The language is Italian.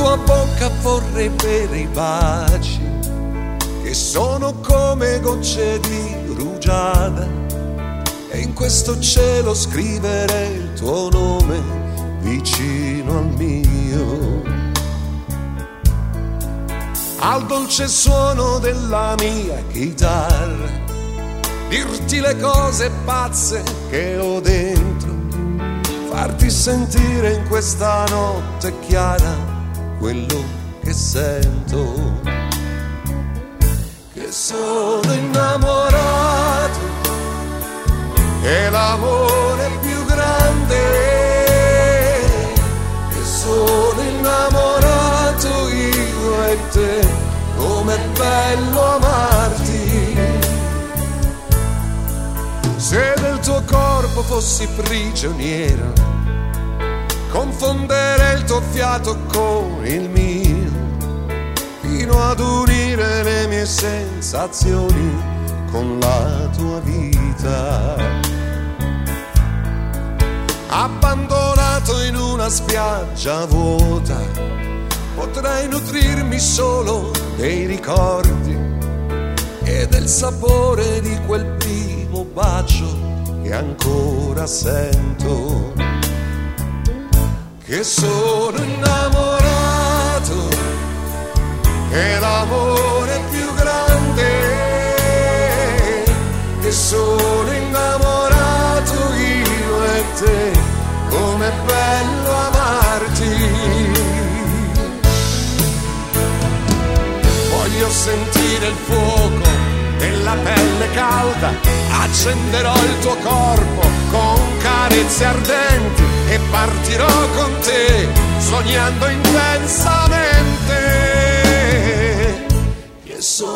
tua bocca vorrei bere i baci che sono come gocce di rugiada, e in questo cielo scrivere il tuo nome vicino al mio, al dolce suono della mia chitarra, dirti le cose pazze che ho dentro, farti sentire in questa notte chiara quello che sento, che sono innamorato, è l'amore più grande, che sono innamorato io e te, com'è bello amarti. Se del tuo corpo fossi prigioniero, confonderei il tuo fiato con il mio, fino ad unire le mie sensazioni con la tua vita. Abbandonato in una spiaggia vuota, potrei nutrirmi solo dei ricordi e del sapore di quel primo bacio che ancora sento, che sono innamorato, è l'amore più grande, che sono innamorato io e te, com'è bello amarti. Voglio sentire il fuoco della pelle calda, accenderò il tuo corpo con carezze ardenti e partirò con te sognando intensamente, che sono